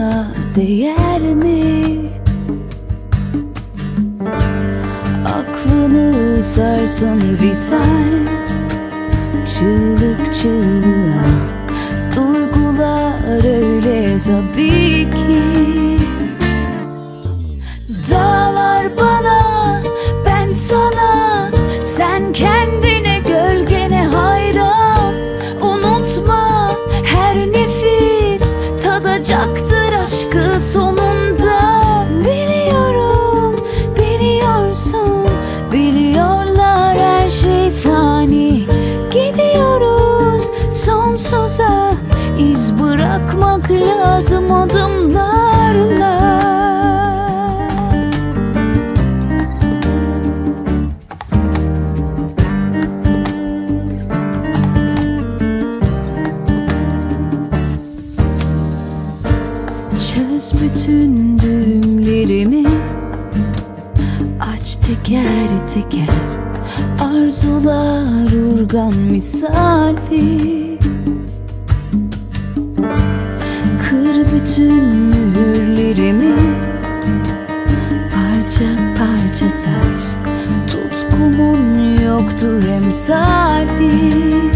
buna değer mi? Aklını sarsın visal, çığlık çığlığa, duygular öyle tabii ki. Dağlar bana, ben sana, sen kendine gölgene hayran. Unutma, her nefis tadacaktır aşkı sonunda. Biliyorum, biliyorsun, biliyorlar her şey fani. Gidiyoruz sonsuza, iz bırakmak lazım adımlarla. Çöz bütün düğümlerimi, aç teker teker, arzular urgan misali. Kır bütün mühürlerimi, parça parça saç, tutkumun yoktur emsali.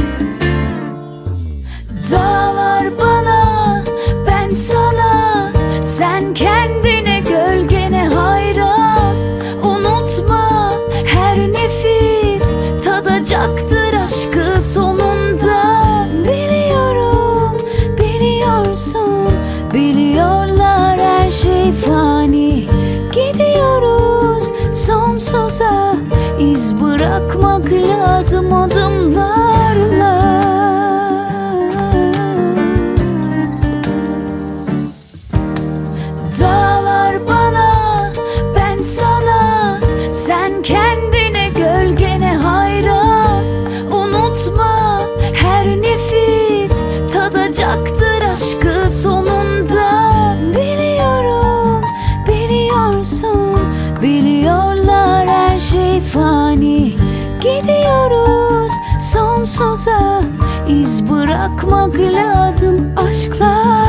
Dağlar bana, ben sana, sen kendine gölgene hayran. Unutma, her nefis tadacaktır aşkı sonunda. Biliyorum, biliyorsun, biliyorlar her şey fani. Gidiyoruz sonsuza, iz bırakmak lazım adımlarla. Dağlar bana, ben sana, sen kendine gölgene hayran. Unutma, her nefis tadacaktır aşkı sonunda. Biliyorum, biliyorsun, biliyorlar her şey fani. Gidiyoruz sonsuza, iz bırakmak lazım aşkla.